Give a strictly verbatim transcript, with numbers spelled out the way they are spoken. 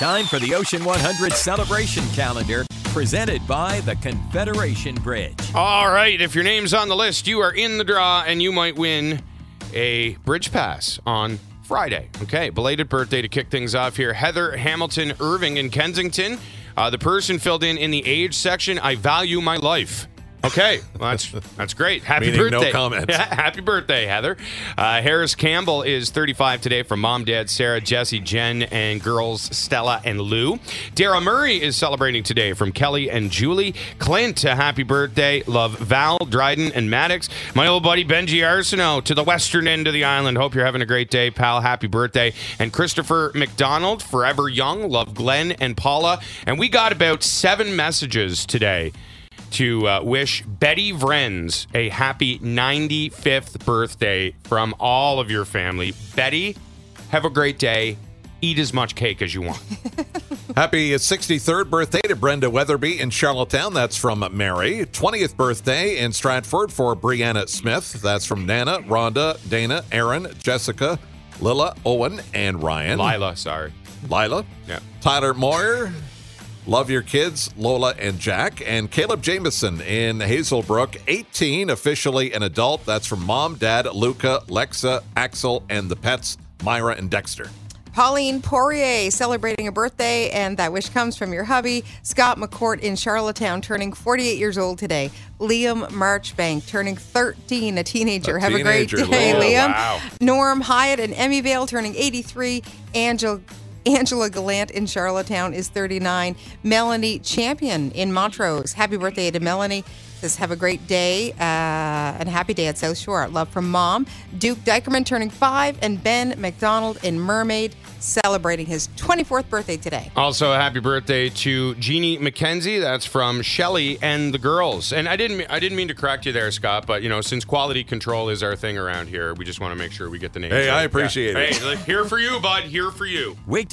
Time for the Ocean one hundred celebration calendar, presented by the Confederation Bridge. All right, if your name's on the list, you are in the draw, and you might win a bridge pass on Friday. Okay, belated birthday to kick things off here. Heather Hamilton Irving in Kensington. Uh, the person filled in in the age section, I value my life. Okay, well, that's that's great. Happy Meaning birthday. No comments. Happy birthday, Heather. Uh, Harris Campbell is thirty-five today from Mom, Dad, Sarah, Jesse, Jen, and girls Stella and Lou. Dara Murray is celebrating today from Kelly and Julie. Clint, a happy birthday. Love Val, Dryden, and Maddox. My old buddy Benji Arsenault to the western end of the island. Hope you're having a great day, pal. Happy birthday. And Christopher McDonald, forever young. Love Glenn and Paula. And we got about seven messages today to uh, wish Betty Vrenz a happy ninety-fifth birthday from all of your family. Betty, have a great day. Eat as much cake as you want. Happy sixty-third birthday to Brenda Weatherby in Charlottetown. That's from Mary. twentieth birthday in Stratford for Brianna Smith. That's from Nana, Rhonda, Dana, Aaron, Jessica, Lila, Owen, and Ryan. Lila, sorry. Lila. Yeah. Tyler Moyer. Love your kids, Lola and Jack. And Caleb Jameson in Hazelbrook, eighteen, officially an adult. That's from Mom, Dad, Luca, Lexa, Axel, and the pets, Myra and Dexter. Pauline Poirier celebrating a birthday, and that wish comes from your hubby, Scott McCourt in Charlottetown, turning forty-eight years old today. Liam Marchbank turning thirteen, a teenager. A Have teenager, a great day, Lord. Liam. Wow. Norm Hyatt in Emmyvale turning eighty-three. Angel Angela Gallant in Charlottetown is thirty-nine. Melanie Champion in Montrose. Happy birthday to Melanie. Says, have a great day uh, and happy day at South Shore. Love from Mom. Duke Dykerman turning five, and Ben McDonald in Mermaid celebrating his twenty-fourth birthday today. Also, a happy birthday to Jeannie McKenzie. That's from Shelley and the girls. And I didn't I didn't mean to correct you there, Scott, but, you know, since quality control is our thing around here, we just want to make sure we get the names Hey, right. I appreciate Yeah. it. Hey, here for you, bud. Here for you. Wait